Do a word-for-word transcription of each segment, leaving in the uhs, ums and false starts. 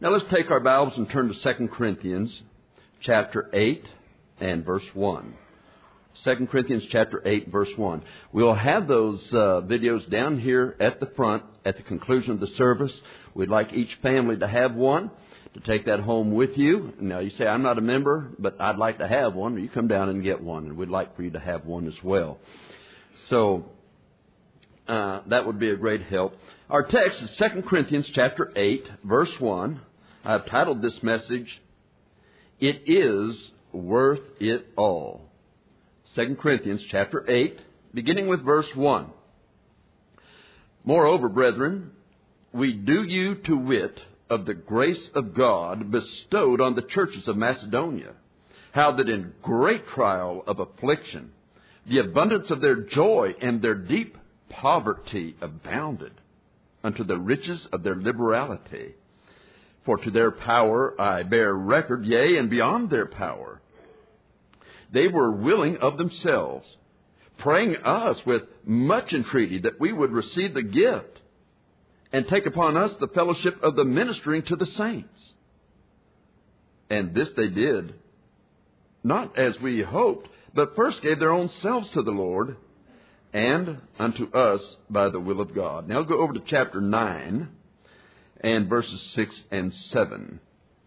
Now let's take our Bibles and turn to Second Corinthians chapter eight and verse one. Second Corinthians chapter eight, verse one. We'll have those uh, videos down here at the front at the conclusion of the service. We'd like each family to have one, to take that home with you. Now you say, I'm not a member, but I'd like to have one. You come down and get one, and we'd like for you to have one as well. So uh, that would be a great help. Our text is Second Corinthians chapter eight, verse one. I've titled this message, It Is Worth It All. Second Corinthians chapter eight, beginning with verse one. Moreover, brethren, we do you to wit of the grace of God bestowed on the churches of Macedonia, how that in great trial of affliction, the abundance of their joy and their deep poverty abounded unto the riches of their liberality. For to their power I bear record, yea, and beyond their power. They were willing of themselves, praying us with much entreaty that we would receive the gift and take upon us the fellowship of the ministering to the saints. And this they did, not as we hoped, but first gave their own selves to the Lord and unto us by the will of God. Now go over to chapter nine and verses six and seven.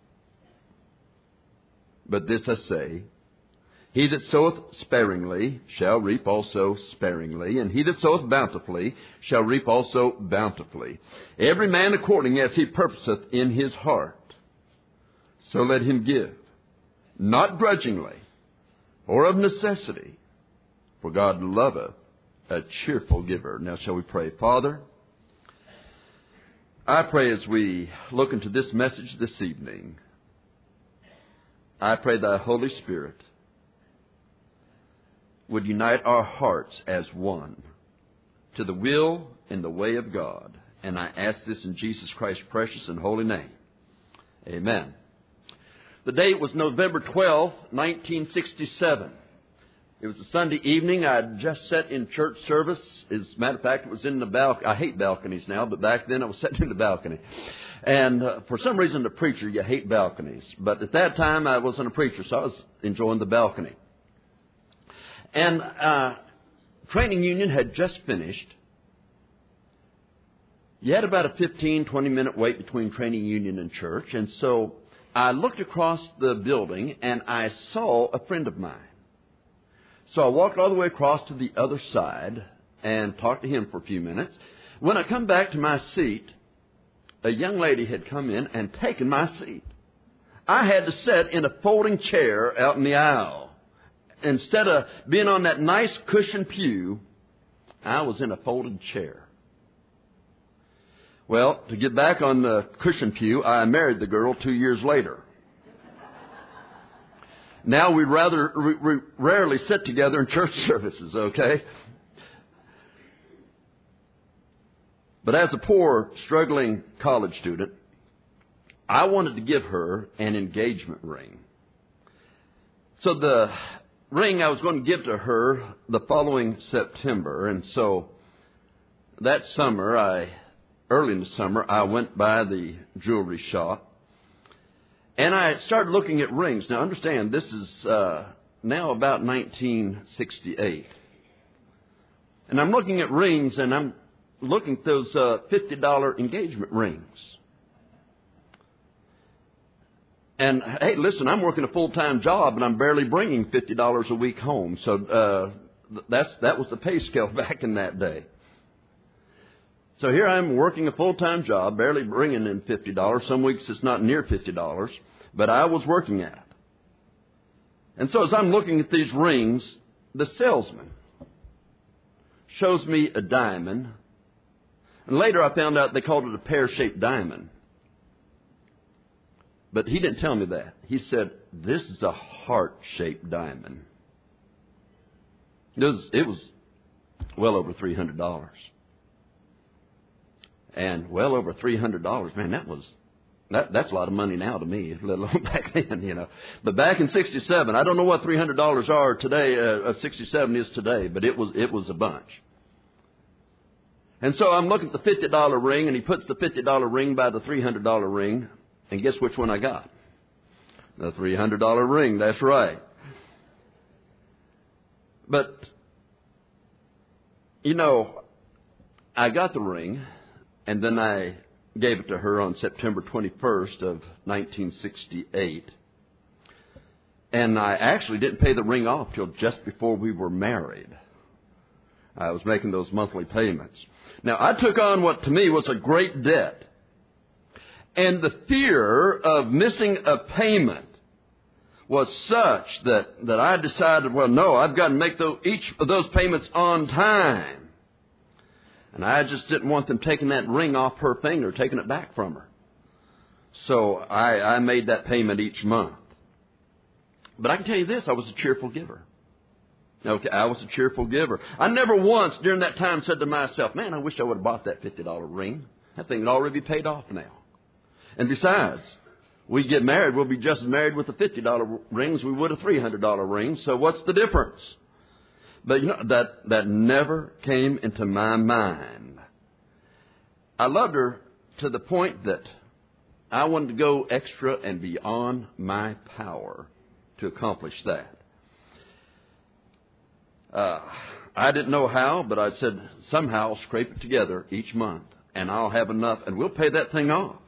But this I say, he that soweth sparingly shall reap also sparingly, and he that soweth bountifully shall reap also bountifully. Every man according as he purposeth in his heart, so let him give, not grudgingly, or of necessity, for God loveth a cheerful giver. Now shall we pray? Father, I pray as we look into this message this evening, I pray thy Holy Spirit would unite our hearts as one to the will and the way of God. And I ask this in Jesus Christ's precious and holy name. Amen. The date was November twelfth, nineteen sixty-seven. It was a Sunday evening. I had just sat in church service. As a matter of fact, it was in the balcony. I hate balconies now, but back then I was sitting in the balcony. And uh, for some reason, the preacher, you hate balconies. But at that time, I wasn't a preacher, so I was enjoying the balcony. And uh, training union had just finished. You had about a fifteen, twenty minute wait between training union and church. And so I looked across the building and I saw a friend of mine. So I walked all the way across to the other side and talked to him for a few minutes. When I come back to my seat, a young lady had come in and taken my seat. I had to sit in a folding chair out in the aisle. Instead of being on that nice cushioned pew, I was in a folded chair. Well, to get back on the cushioned pew, I married the girl two years later. Now we rather we, we rarely sit together in church services, okay? But as a poor, struggling college student, I wanted to give her an engagement ring. So the ring I was going to give to her the following September. And so that summer, I early in the summer, I went by the jewelry shop. And I started looking at rings. Now, understand, this is uh, now about nineteen sixty-eight. And I'm looking at rings, and I'm looking at those uh, fifty dollar engagement rings. And, hey, listen, I'm working a full-time job, and I'm barely bringing fifty dollars a week home. So uh, that's that was the pay scale back in that day. So here I'm working a full-time job, barely bringing in fifty dollars. Some weeks it's not near fifty dollars, but I was working at it. And so as I'm looking at these rings, the salesman shows me a diamond. And later I found out they called it a pear-shaped diamond. But he didn't tell me that. He said, this is a heart-shaped diamond. It was, it was well over three hundred dollars. And well over three hundred dollars, man, that was, that, that's a lot of money now to me, let alone back then, you know. But back in sixty-seven, I don't know what three hundred dollars are today, uh, sixty-seven is today, but it was, it was a bunch. And so I'm looking at the fifty dollar ring, and he puts the fifty dollar ring by the three hundred dollar ring. And guess which one I got? The three hundred dollar ring, that's right. But, you know, I got the ring, and then I gave it to her on September twenty-first of nineteen sixty-eight. And I actually didn't pay the ring off till just before we were married. I was making those monthly payments. Now, I took on what to me was a great debt. And the fear of missing a payment was such that, that I decided, well, no, I've got to make those, each of those payments on time. And I just didn't want them taking that ring off her finger, taking it back from her. So I, I made that payment each month. But I can tell you this, I was a cheerful giver. Okay, I was a cheerful giver. I never once during that time said to myself, man, I wish I would have bought that fifty dollar ring. That thing would already be paid off now. And besides, we get married, we'll be just as married with a fifty dollar ring as we would a three hundred dollar ring. So what's the difference? But you know, that, that never came into my mind. I loved her to the point that I wanted to go extra and beyond my power to accomplish that. Uh, I didn't know how, but I said, somehow I'll scrape it together each month, and I'll have enough, and we'll pay that thing off.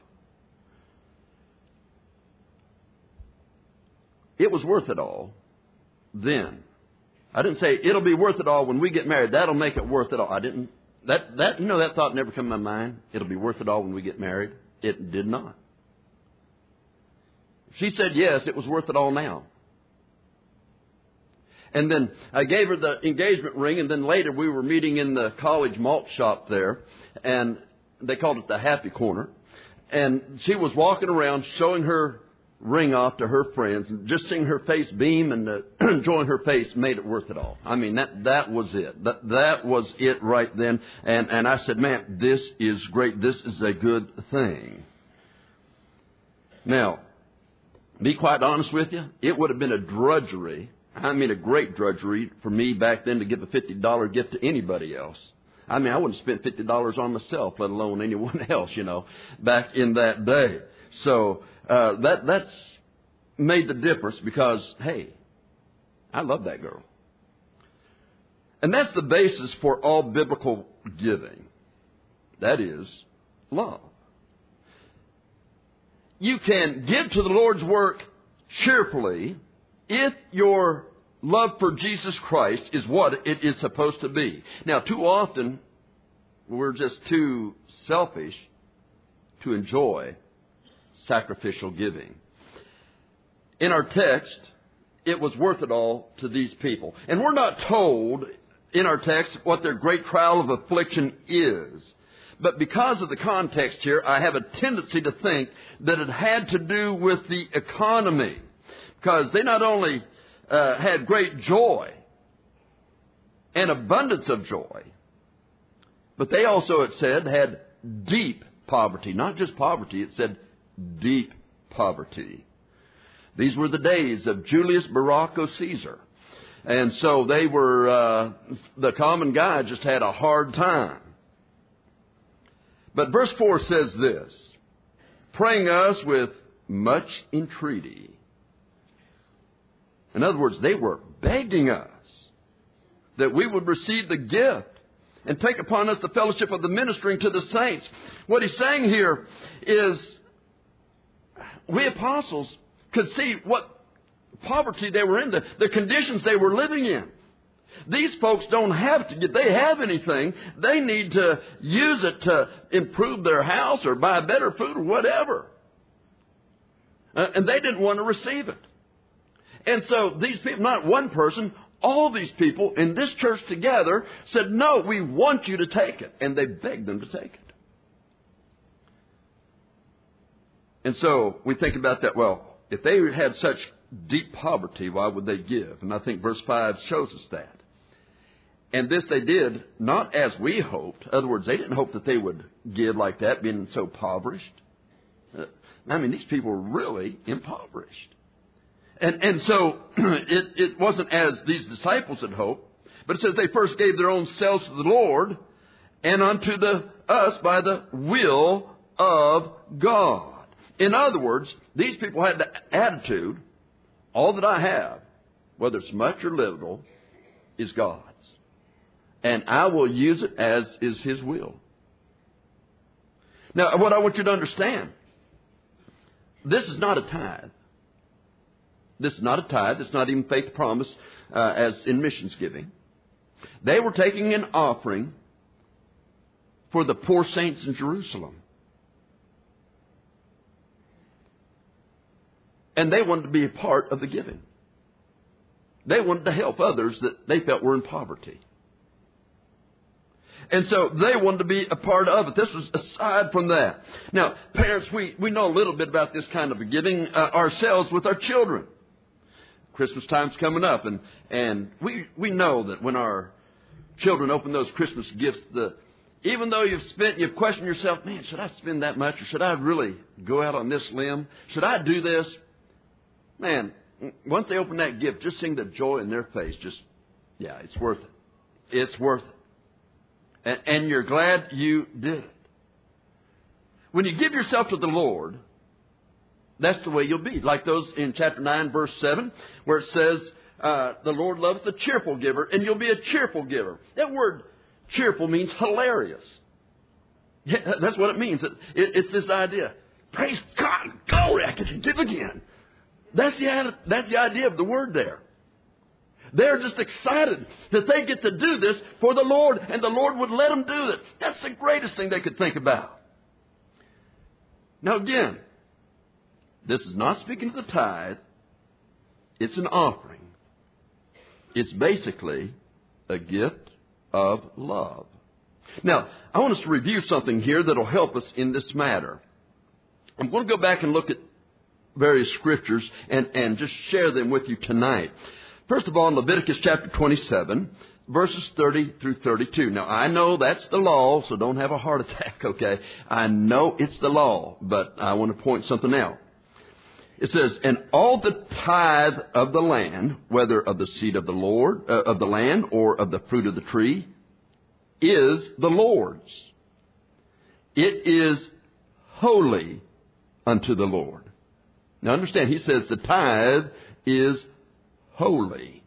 It was worth it all then. I didn't say it'll be worth it all when we get married. That'll make it worth it all. I didn't. That that you know that thought never came to my mind. It'll be worth it all when we get married. It did not. She said yes, it was worth it all now. And then I gave her the engagement ring, and then later we were meeting in the college malt shop there, and they called it the Happy Corner. And she was walking around showing her ring off to her friends, and just seeing her face beam and uh, enjoying her face made it worth it all. I mean, that that was it. That that was it right then. And and I said, man, this is great. This is a good thing. Now, be quite honest with you, it would have been a drudgery. I mean, a great drudgery for me back then to give a fifty dollar gift to anybody else. I mean, I wouldn't spend fifty dollars on myself, let alone anyone else, you know, back in that day. So uh, that that's made the difference because, hey, I love that girl. And that's the basis for all biblical giving. That is love. You can give to the Lord's work cheerfully if your love for Jesus Christ is what it is supposed to be. Now, too often, we're just too selfish to enjoy sacrificial giving. In our text, it was worth it all to these people. And we're not told in our text what their great trial of affliction is. But because of the context here, I have a tendency to think that it had to do with the economy. Because they not only uh, had great joy and abundance of joy, but they also, it said, had deep poverty. Not just poverty, it said deep poverty. These were the days of Julius Baracco Caesar. And so they were, uh, the common guy just had a hard time. But verse four says this, praying us with much entreaty. In other words, they were begging us that we would receive the gift and take upon us the fellowship of the ministering to the saints. What he's saying here is we apostles could see what poverty they were in, the, the conditions they were living in. These folks don't have to, if they have anything, they need to use it to improve their house or buy better food or whatever. Uh, and they didn't want to receive it. And so these people, not one person, all these people in this church together said, no, we want you to take it. And they begged them to take it. And so we think about that, well, if they had such deep poverty, why would they give? And I think verse five shows us that. And this they did not as we hoped. In other words, they didn't hope that they would give like that, being so impoverished. Uh, I mean, these people were really impoverished. And and so it, it wasn't as these disciples had hoped, but it says they first gave their own selves to the Lord and unto the us by the will of God. In other words, these people had the attitude, all that I have, whether it's much or little, is God's. And I will use it as is His will. Now, what I want you to understand, this is not a tithe. This is not a tithe. It's not even faith promise uh, as in missions giving. They were taking an offering for the poor saints in Jerusalem. And they wanted to be a part of the giving. They wanted to help others that they felt were in poverty. And so they wanted to be a part of it. This was aside from that. Now, parents, we, we know a little bit about this kind of giving uh, ourselves with our children. Christmas time's coming up, and, and we, we know that when our children open those Christmas gifts, the even though you've spent, you've questioned yourself, man, should I spend that much, or should I really go out on this limb? Should I do this? Man, once they open that gift, just seeing the joy in their face, just, yeah, it's worth it. It's worth it. And, and you're glad you did it. When you give yourself to the Lord, that's the way you'll be. Like those in chapter nine, verse seven, where it says, uh, the Lord loves the cheerful giver, and you'll be a cheerful giver. That word cheerful means hilarious. Yeah, that's what it means. It, it, it's this idea. Praise God, glory, I get to give again. That's the, that's the idea of the word there. They're just excited that they get to do this for the Lord, and the Lord would let them do it. That's the greatest thing they could think about. Now again, this is not speaking of the tithe. It's an offering. It's basically a gift of love. Now, I want us to review something here that will help us in this matter. I'm going to go back and look at various scriptures and, and just share them with you tonight. First of all, in Leviticus chapter twenty-seven, verses thirty through thirty-two. Now, I know that's the law, so don't have a heart attack, okay? I know it's the law, but I want to point something out. It says, and all the tithe of the land, whether of the seed of the Lord, uh, of the land, or of the fruit of the tree, is the Lord's. It is holy unto the Lord. Now understand, he says the tithe is holy.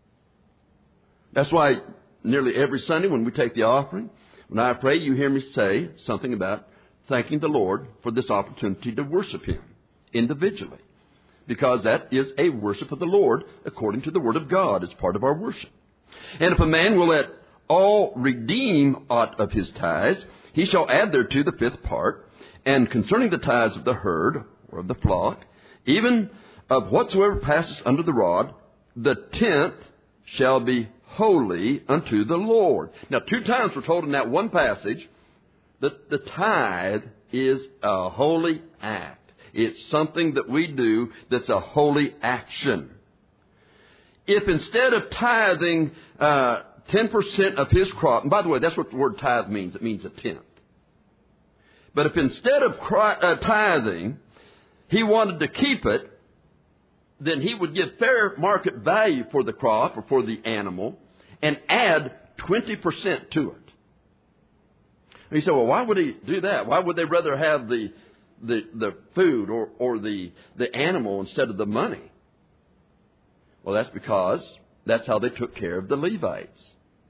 That's why nearly every Sunday when we take the offering, when I pray, you hear me say something about thanking the Lord for this opportunity to worship Him individually. Because that is a worship of the Lord according to the Word of God as part of our worship. And if a man will at all redeem aught of his tithes, he shall add thereto the fifth part. And concerning the tithes of the herd or of the flock, even of whatsoever passes under the rod, the tenth shall be holy unto the Lord. Now, two times we're told in that one passage that the tithe is a holy act. It's something that we do that's a holy action. If instead of tithing uh, ten percent of his crop, and by the way, that's what the word tithe means. It means a tenth. But if instead of cry, uh, tithing, he wanted to keep it, then he would give fair market value for the crop or for the animal and add twenty percent to it. And you say, well, why would he do that? Why would they rather have the the, the food or, or the, the animal instead of the money? Well, that's because that's how they took care of the Levites.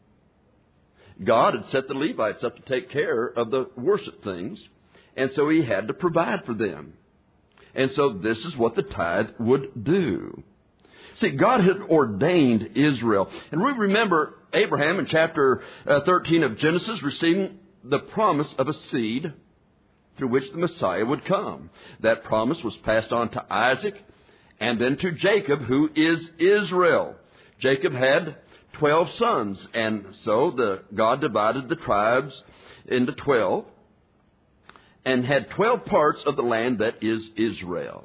God had set the Levites up to take care of the worship things, and so He had to provide for them. And so this is what the tithe would do. See, God had ordained Israel. And we remember Abraham in chapter uh, thirteen of Genesis receiving the promise of a seed through which the Messiah would come. That promise was passed on to Isaac and then to Jacob, who is Israel. Jacob had twelve sons, and so the God divided the tribes into twelve and had twelve parts of the land that is Israel.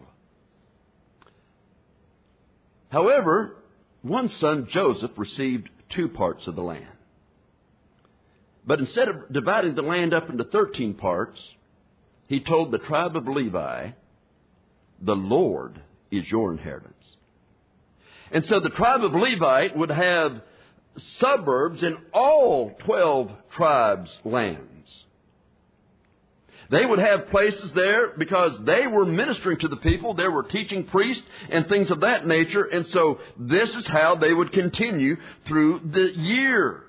However, one son, Joseph, received two parts of the land. But instead of dividing the land up into thirteen parts, he told the tribe of Levi, the Lord is your inheritance. And so the tribe of Levi would have suburbs in all twelve tribes' lands. They would have places there because they were ministering to the people. They were teaching priests and things of that nature. And so this is how they would continue through the year.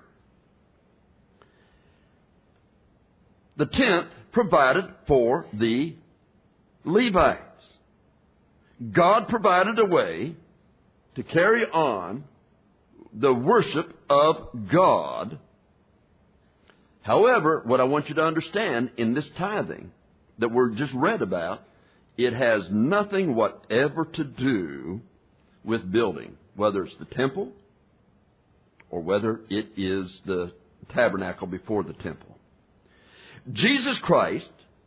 The tenth provided for the Levites. God provided a way to carry on the worship of God. However, what I want you to understand in this tithing that we're just read about, it has nothing whatever to do with building, whether it's the temple or whether it is the tabernacle before the temple. Jesus Christ,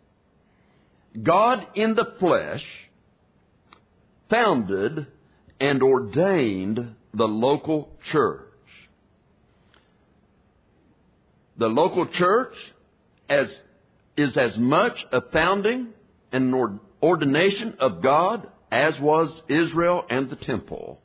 God in the flesh, founded and ordained the local church. The local church as, is as much a founding and an ordination of God as was Israel and the temple.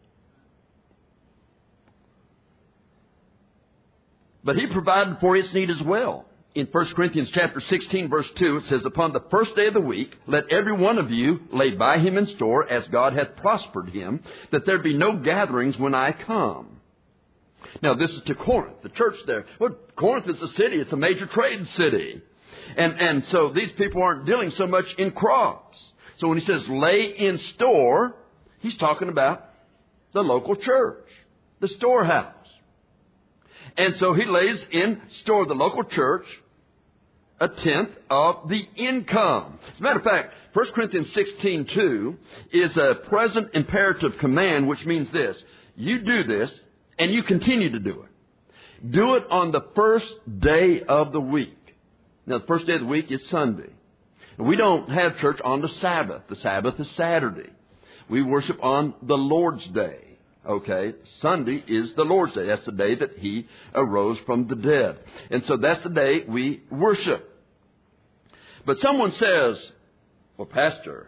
But He provided for its need as well. In First Corinthians chapter sixteen, verse two, it says, "Upon the first day of the week, let every one of you lay by him in store, as God hath prospered him, that there be no gatherings when I come." Now, this is to Corinth, the church there. Well, Corinth is a city. It's a major trade city. And, and so these people aren't dealing so much in crops. So when he says lay in store, he's talking about the local church, the storehouse. And so he lays in store the local church a tenth of the income. As a matter of fact, First Corinthians sixteen two is a present imperative command, which means this: you do this and you continue to do it. Do it on the first day of the week. Now, the first day of the week is Sunday. We don't have church on the Sabbath. The Sabbath is Saturday. We worship on the Lord's Day. Okay, Sunday is the Lord's Day. That's the day that He arose from the dead. And so that's the day we worship. But someone says, well, Pastor,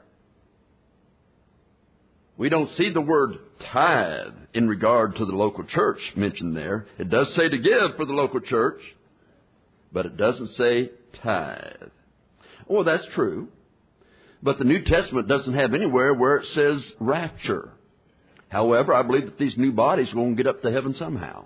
we don't see the word tithe in regard to the local church mentioned there. It does say to give for the local church, but it doesn't say tithe. Well, that's true. But the New Testament doesn't have anywhere where it says rapture. However, I believe that these new bodies are going to get up to heaven somehow.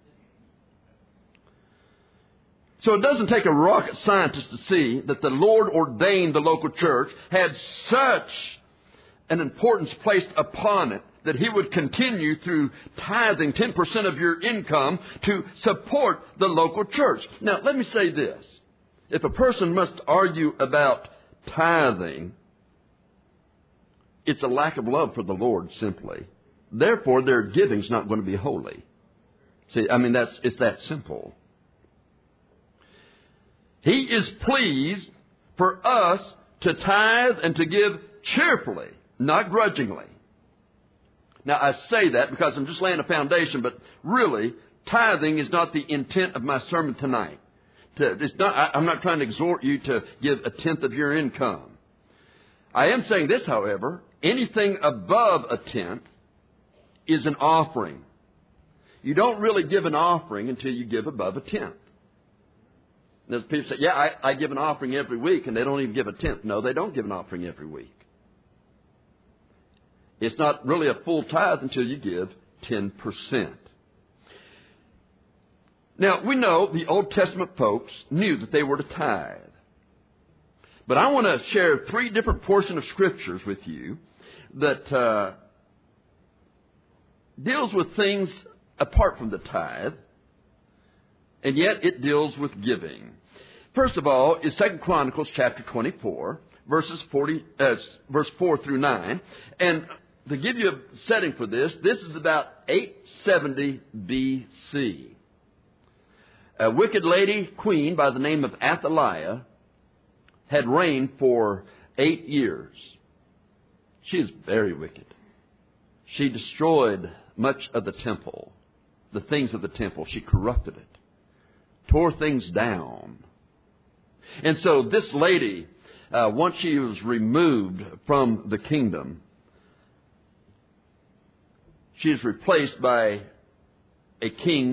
So it doesn't take a rocket scientist to see that the Lord ordained the local church, had such an importance placed upon it that He would continue through tithing ten percent of your income to support the local church. Now, let me say this. If a person must argue about tithing, it's a lack of love for the Lord simply. Therefore, their giving's not going to be holy. See, I mean, that's it's that simple. He is pleased for us to tithe and to give cheerfully, not grudgingly. Now, I say that because I'm just laying a foundation, but really, tithing is not the intent of my sermon tonight. To, it's not, I, I'm not trying to exhort you to give a tenth of your income. I am saying this, however, anything above a tenth is an offering. You don't really give an offering until you give above a tenth. There's people say, yeah, I, I give an offering every week, and they don't even give a tenth. No, they don't give an offering every week. It's not really a full tithe until you give ten percent. Now, we know the Old Testament folks knew that they were to tithe. But I want to share three different portions of Scriptures with you that uh, deals with things apart from the tithe, and yet it deals with giving. First of all is Second Chronicles chapter twenty-four, verses forty, uh, verse four through nine. And to give you a setting for this, this is about eight seventy B C. A wicked lady queen by the name of Athaliah had reigned for eight years. She is very wicked. She destroyed much of the temple, the things of the temple. She corrupted it, tore things down. And so this lady, uh, once she was removed from the kingdom, she is replaced by a king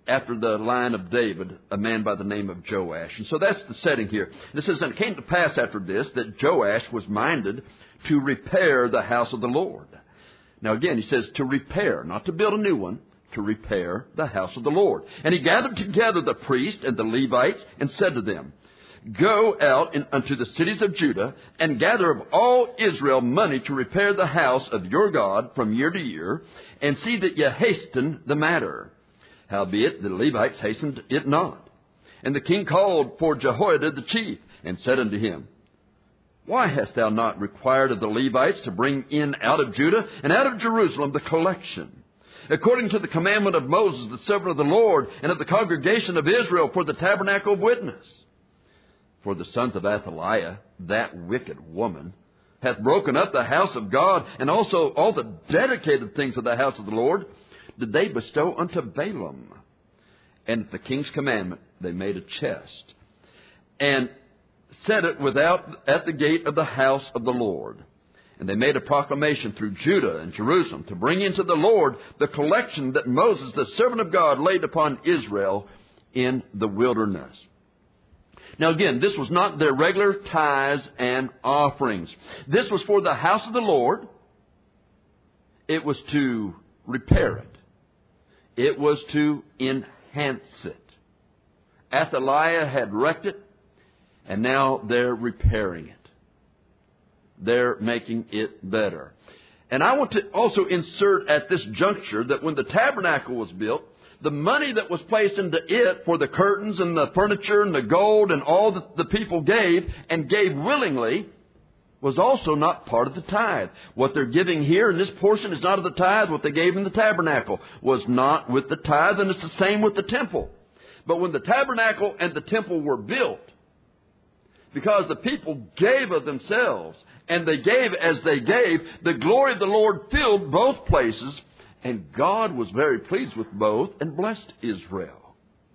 after the line of David, a man by the name of Joash. And so that's the setting here. And it says, and it came to pass after this that Joash was minded to repair the house of the Lord. Now again, he says to repair, not to build a new one, to repair the house of the Lord. And he gathered together the priests and the Levites and said to them, go out in, unto the cities of Judah and gather of all Israel money to repair the house of your God from year to year, and see that ye hasten the matter. Howbeit the Levites hastened it not. And the king called for Jehoiada the chief, and said unto him, why hast thou not required of the Levites to bring in out of Judah and out of Jerusalem the collection, according to the commandment of Moses, the servant of the Lord, and of the congregation of Israel for the tabernacle of witness? For the sons of Athaliah, that wicked woman, hath broken up the house of God, and also all the dedicated things of the house of the Lord did they bestow unto Balaam. And at the king's commandment they made a chest, and set it without at the gate of the house of the Lord. And they made a proclamation through Judah and Jerusalem to bring into the Lord the collection that Moses, the servant of God, laid upon Israel in the wilderness. Now again, this was not their regular tithes and offerings. This was for the house of the Lord. It was to repair it. It was to enhance it. Athaliah had wrecked it, and now they're repairing it. They're making it better. And I want to also insert at this juncture that when the tabernacle was built, the money that was placed into it for the curtains and the furniture and the gold and all that the people gave and gave willingly was also not part of the tithe. What they're giving here in this portion is not of the tithe. What they gave in the tabernacle was not with the tithe, and it's the same with the temple. But when the tabernacle and the temple were built, because the people gave of themselves, and they gave as they gave, the glory of the Lord filled both places, and God was very pleased with both and blessed Israel.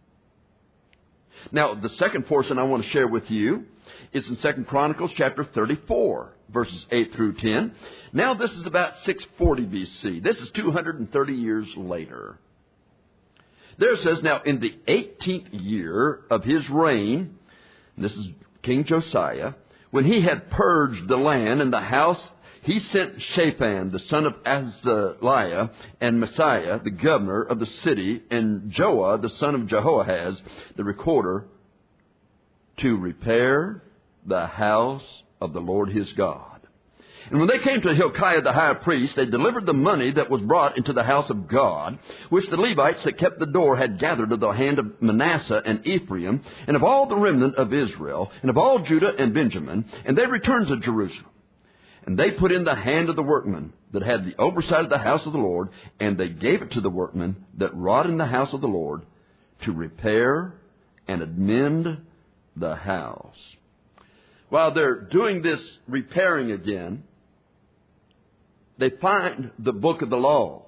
Now, the second portion I want to share with you is in Second Chronicles chapter thirty-four, verses eight through ten. Now, this is about six forty B C. This is two hundred thirty years later. There it says, now in the eighteenth year of his reign, this is King Josiah, when he had purged the land and the house, he sent Shaphan, the son of Azaliah, and Messiah, the governor of the city, and Joah, the son of Jehoahaz, the recorder, to repair the house of the Lord his God. And when they came to Hilkiah the high priest, they delivered the money that was brought into the house of God, which the Levites that kept the door had gathered of the hand of Manasseh and Ephraim, and of all the remnant of Israel, and of all Judah and Benjamin, and they returned to Jerusalem. And they put in the hand of the workmen that had the oversight of the house of the Lord, and they gave it to the workmen that wrought in the house of the Lord to repair and amend the house. While they're doing this repairing again, they find the book of the law.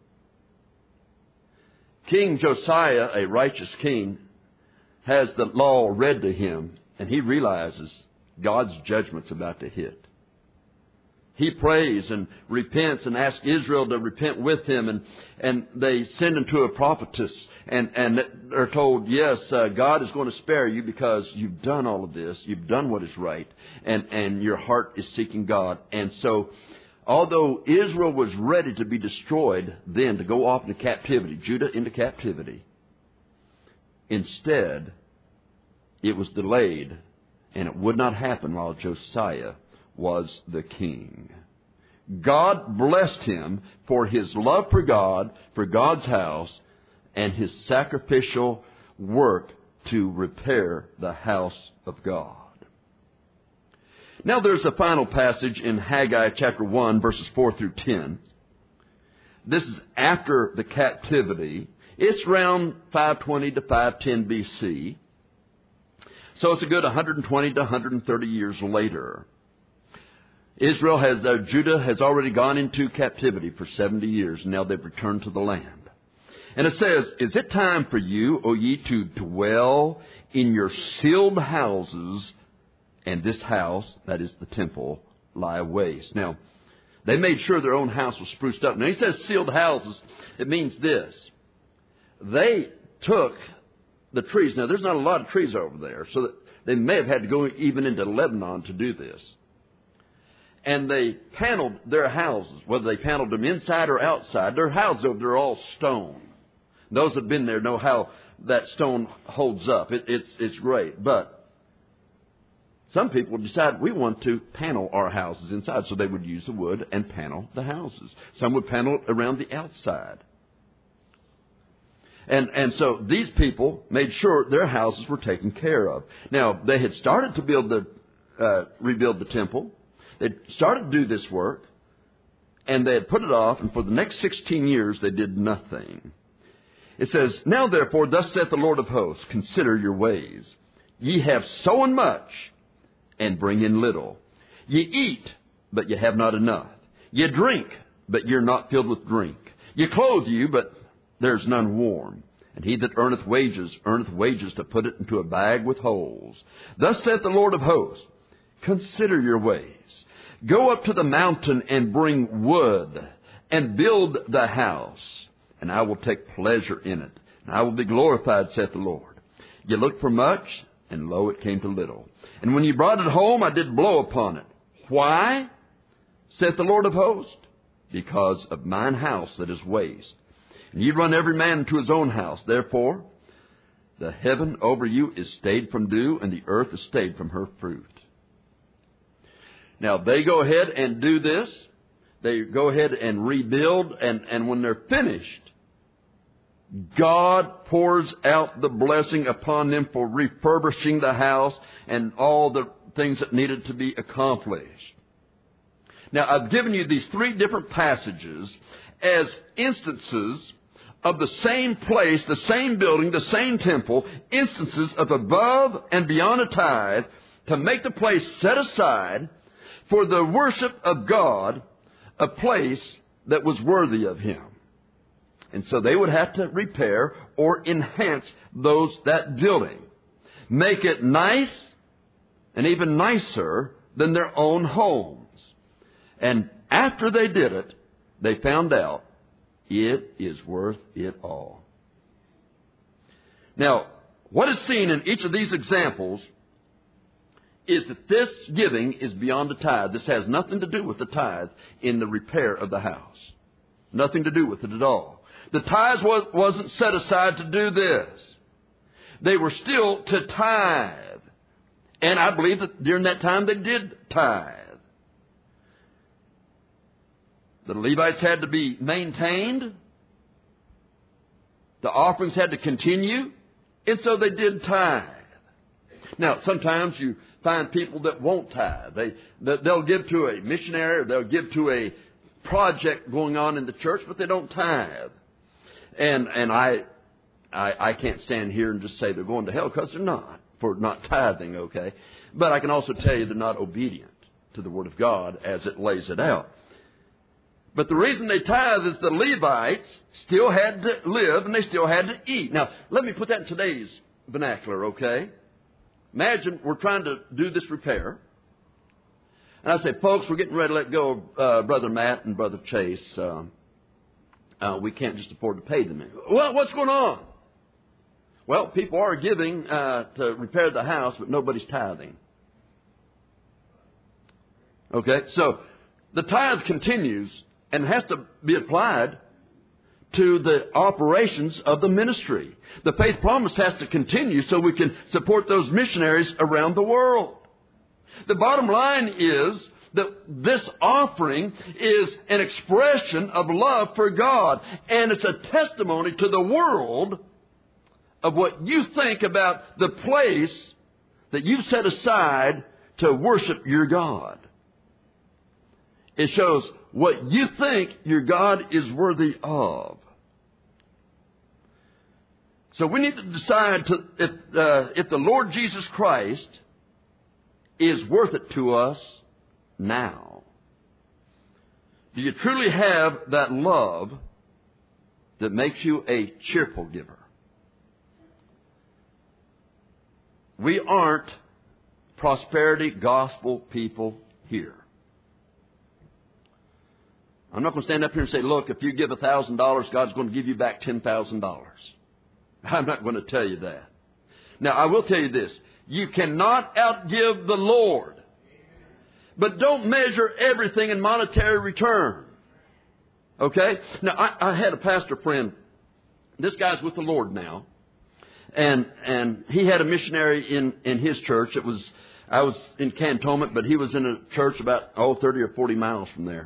King Josiah, a righteous king, has the law read to him, and he realizes God's judgment's about to hit. He prays and repents and asks Israel to repent with him, and, and they send him to a prophetess, and, and they're told, yes, uh, God is going to spare you because you've done all of this, you've done what is right, and, and your heart is seeking God. And so, although Israel was ready to be destroyed then, to go off into captivity, Judah into captivity, instead, it was delayed, and it would not happen while Josiah was the king. God blessed him for his love for God, for God's house, and his sacrificial work to repair the house of God. Now there's a final passage in Haggai chapter one, verses four through ten. This is after the captivity. It's around five twenty to five ten B C. So it's a good one hundred twenty to one hundred thirty years later. Israel has, uh, Judah has already gone into captivity for seventy years. And now they've returned to the land. And it says, is it time for you, O ye, to dwell in your sealed houses, and this house, that is the temple, lie waste? Now, they made sure their own house was spruced up. Now, he says sealed houses. It means this. They took the trees. Now, there's not a lot of trees over there, so that they may have had to go even into Lebanon to do this. And they paneled their houses, whether they paneled them inside or outside. Their houses over there are all stone. Those that have been there know how that stone holds up. It, it's, it's great. But some people decide we want to panel our houses inside, so they would use the wood and panel the houses. Some would panel it around the outside. And, and so these people made sure their houses were taken care of. Now, they had started to build the, uh, rebuild the temple. They started to do this work, and they had put it off, and for the next sixteen years they did nothing. It says, "Now therefore, thus saith the Lord of hosts, consider your ways. Ye have sown much, and bring in little. Ye eat, but ye have not enough. Ye drink, but ye are not filled with drink. Ye clothe you, but there is none warm. And he that earneth wages, earneth wages to put it into a bag with holes. Thus saith the Lord of hosts, consider your ways. Go up to the mountain and bring wood, and build the house, and I will take pleasure in it, and I will be glorified, saith the Lord. Ye looked for much, and lo, it came to little. And when ye brought it home, I did blow upon it. Why? Saith the Lord of hosts, because of mine house that is waste. And ye run every man to his own house. Therefore, the heaven over you is stayed from dew, and the earth is stayed from her fruit." Now, they go ahead and do this. They go ahead and rebuild, and, and when they're finished, God pours out the blessing upon them for refurbishing the house and all the things that needed to be accomplished. Now, I've given you these three different passages as instances of the same place, the same building, the same temple, instances of above and beyond a tithe to make the place set aside for the worship of God, a place that was worthy of Him. And so they would have to repair or enhance those that building. Make it nice and even nicer than their own homes. And after they did it, they found out it is worth it all. Now, what is seen in each of these examples is that this giving is beyond the tithe. This has nothing to do with the tithe in the repair of the house. Nothing to do with it at all. The tithe was, wasn't set aside to do this. They were still to tithe. And I believe that during that time they did tithe. The Levites had to be maintained. The offerings had to continue. And so they did tithe. Now, sometimes you find people that won't tithe. They, they'll give to a missionary, or they'll give to a project going on in the church, but they don't tithe. And and I, I, I can't stand here and just say they're going to hell, because they're not, for not tithing, okay? But I can also tell you they're not obedient to the Word of God as it lays it out. But the reason they tithe is the Levites still had to live and they still had to eat. Now, let me put that in today's vernacular, okay? Imagine we're trying to do this repair. And I say, folks, we're getting ready to let go of uh, Brother Matt and Brother Chase. Uh, uh, we can't just afford to pay them. Well, what's going on? Well, people are giving uh, to repair the house, but nobody's tithing. Okay, so the tithe continues and has to be applied to the operations of the ministry. The faith promise has to continue so we can support those missionaries around the world. The bottom line is that this offering is an expression of love for God, and it's a testimony to the world of what you think about the place that you've set aside to worship your God. It shows what you think your God is worthy of. So we need to decide to, if, uh, if the Lord Jesus Christ is worth it to us now. Do you truly have that love that makes you a cheerful giver? We aren't prosperity gospel people here. I'm not going to stand up here and say, look, if you give one thousand dollars, God's going to give you back ten thousand dollars. I'm not going to tell you that. Now, I will tell you this. You cannot outgive the Lord. But don't measure everything in monetary return. Okay? Now, I, I had a pastor friend. This guy's with the Lord now. And and he had a missionary in, in his church. It was I was in Cantonment, but he was in a church about, oh, thirty or forty miles from there.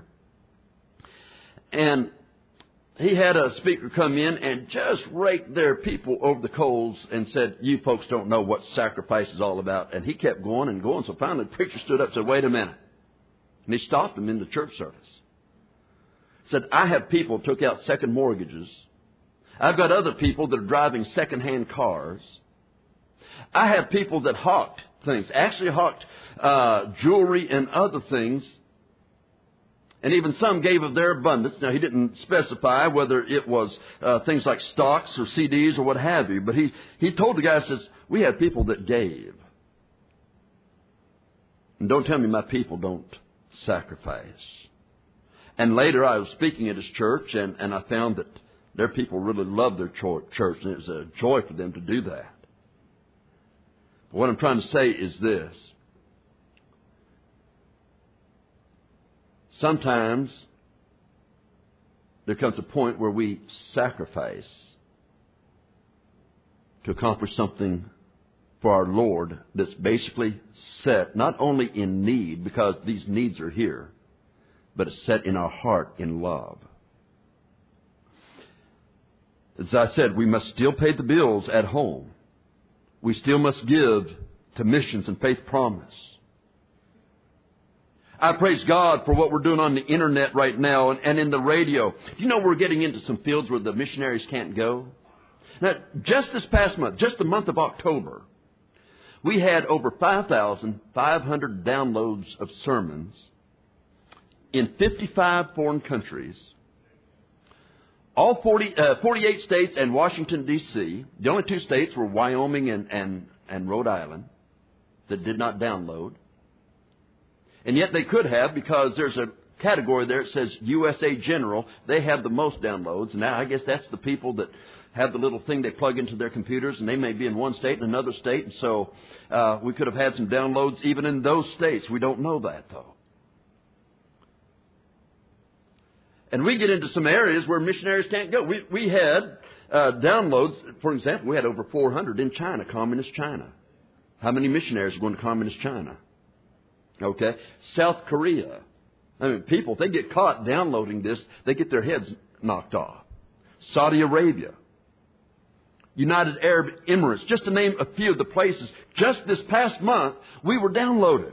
And he had a speaker come in and just raked their people over the coals and said, you folks don't know what sacrifice is all about. And he kept going and going. So finally the preacher stood up and said, wait a minute. And he stopped him in the church service. Said, I have people who took out second mortgages. I've got other people that are driving second-hand cars. I have people that hawked things, actually hawked uh, jewelry and other things. And even some gave of their abundance. Now, he didn't specify whether it was uh, things like stocks or C Ds or what have you. But he, he told the guy, says, we have people that gave. And don't tell me my people don't sacrifice. And later I was speaking at his church, and, and I found that their people really loved their church, and it was a joy for them to do that. But what I'm trying to say is this. Sometimes there comes a point where we sacrifice to accomplish something for our Lord that's basically set not only in need, because these needs are here, but it's set in our heart in love. As I said, we must still pay the bills at home. We still must give to missions and faith promise. I praise God for what we're doing on the internet right now and, and in the radio. Do you know we're getting into some fields where the missionaries can't go? Now, just this past month, just the month of October, we had over five thousand five hundred downloads of sermons in fifty-five foreign countries. All forty, uh, forty-eight states and Washington, D C The only two states were Wyoming and, and, and Rhode Island that did not download. And yet they could have, because there's a category there that says U S A General. They have the most downloads. And now I guess that's the people that have the little thing they plug into their computers, and they may be in one state and another state. And so uh, we could have had some downloads even in those states. We don't know that, though. And we get into some areas where missionaries can't go. We, we had uh, downloads. For example, we had over four hundred in China, communist China. How many missionaries are going to communist China? Okay. South Korea. I mean, people, if they get caught downloading this, they get their heads knocked off. Saudi Arabia. United Arab Emirates. Just to name a few of the places. Just this past month, we were downloaded.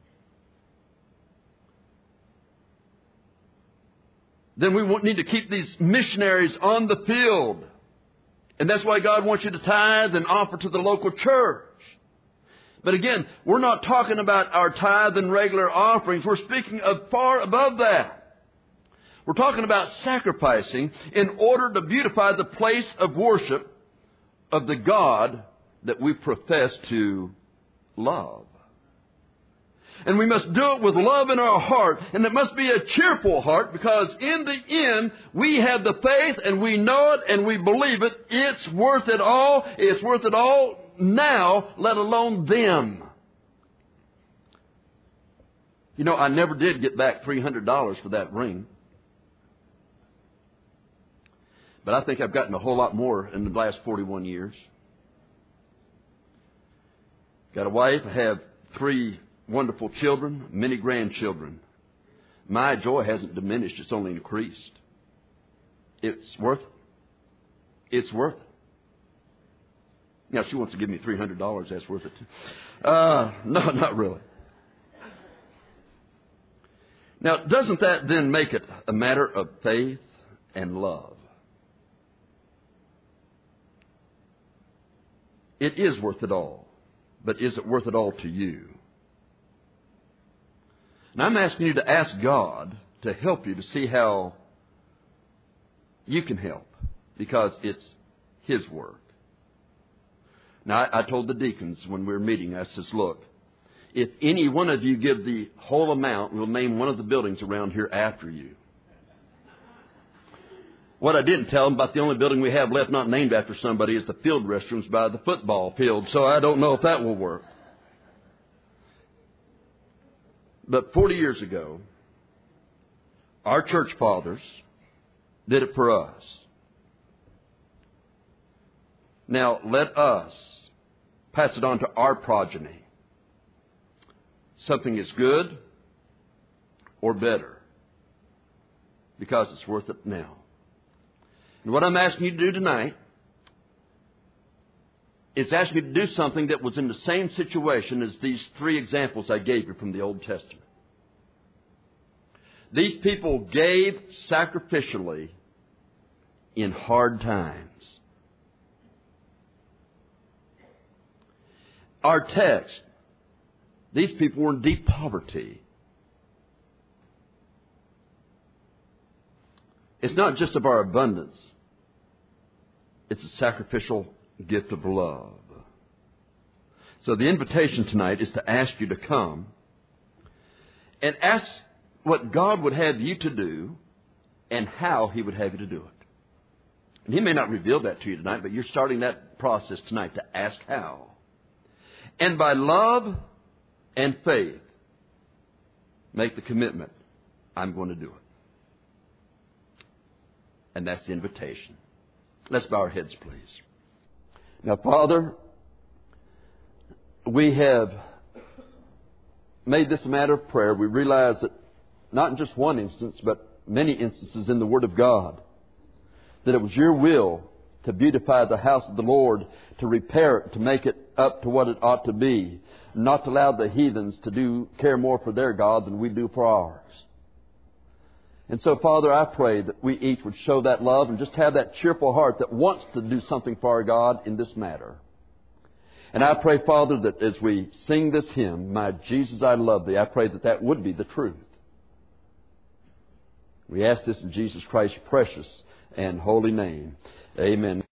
Then we need to keep these missionaries on the field. And that's why God wants you to tithe and offer to the local church. But again, we're not talking about our tithe and regular offerings. We're speaking of far above that. We're talking about sacrificing in order to beautify the place of worship of the God that we profess to love. And we must do it with love in our heart. And it must be a cheerful heart, because in the end, we have the faith and we know it and we believe it. It's worth it all. It's worth it all now, let alone them. You know, I never did get back three hundred dollars for that ring. But I think I've gotten a whole lot more in the last forty-one years. Got a wife. I have three wonderful children, many grandchildren. My joy hasn't diminished. It's only increased. It's worth it. It's worth it. Now, she wants to give me three hundred dollars. That's worth it too. Uh, no, not really. Now, doesn't that then make it a matter of faith and love? It is worth it all. But is it worth it all to you? And I'm asking you to ask God to help you to see how you can help, because it's His work. Now, I, I told the deacons when we were meeting, I says, look, if any one of you give the whole amount, we'll name one of the buildings around here after you. What I didn't tell them about the only building we have left not named after somebody is the field restrooms by the football field, so I don't know if that will work. But forty years ago, our church fathers did it for us. Now, let us pass it on to our progeny. Something is good or better because it's worth it now. And what I'm asking you to do tonight is asking you to do something that was in the same situation as these three examples I gave you from the Old Testament. These people gave sacrificially in hard times. Our text, these people were in deep poverty. It's not just of our abundance. It's a sacrificial gift of love. So the invitation tonight is to ask you to come and ask what God would have you to do and how He would have you to do it. And He may not reveal that to you tonight, but you're starting that process tonight to ask how. And by love and faith, make the commitment, I'm going to do it. And that's the invitation. Let's bow our heads, please. Now, Father, we have made this a matter of prayer. We realize that not in just one instance, but many instances in the Word of God, that it was your will to beautify the house of the Lord, to repair it, to make it up to what it ought to be, not to allow the heathens to do care more for their God than we do for ours. And so, Father, I pray that we each would show that love and just have that cheerful heart that wants to do something for our God in this matter. And I pray, Father, that as we sing this hymn, My Jesus, I Love Thee, I pray that that would be the truth. We ask this in Jesus Christ's precious and holy name. Amen.